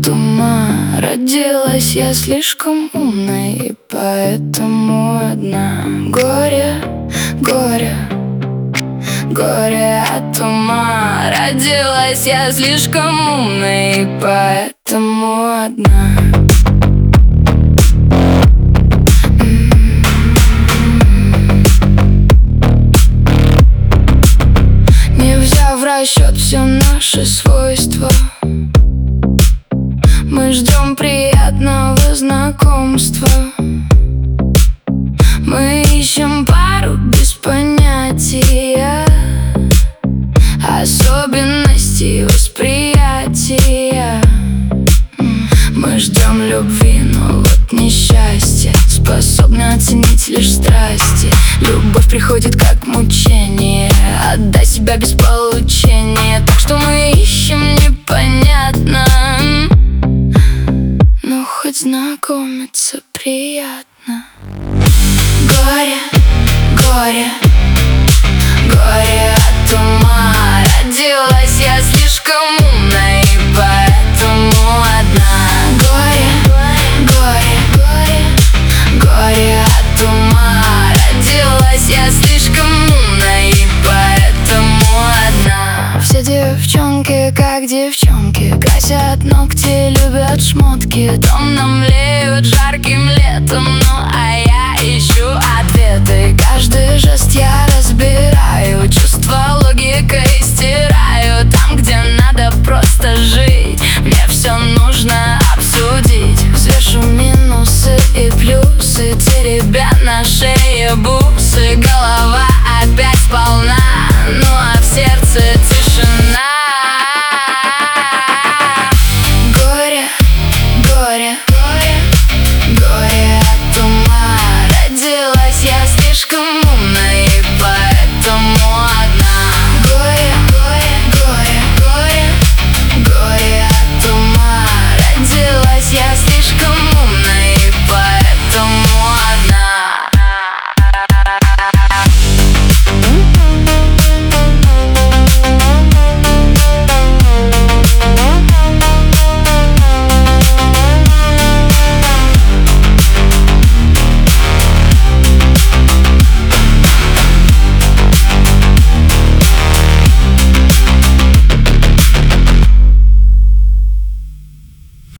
от ума. Родилась я слишком умной, и поэтому одна. Горе, горе, горе от ума. Родилась я слишком умной, и поэтому одна. Не взяв в расчет все наши свойства, мы ждем приятного знакомства. Мы ищем пару без понятия особенностей восприятия. Мы ждем любви, но вот несчастье способны оценить лишь страсти. Любовь приходит как мучение, отдай себя без получения. Так что мы ищем непонятно, но хоть знакомиться приятно. Горе, горе, горе от ума. Родилась я слишком умной, и поэтому одна. Горе, горе, горе, горе от ума. Родилась я слишком умной, и поэтому одна. Все девчонки как девчонки, красят ногти, любят шмотки, томно млеют жарким летом. Ну а я ищу ответы, каждый жест я разбираю, чувства логикой стираю. Там, где надо просто жить, мне все нужно обсудить. Взвешу минусы и плюсы, теребя на шее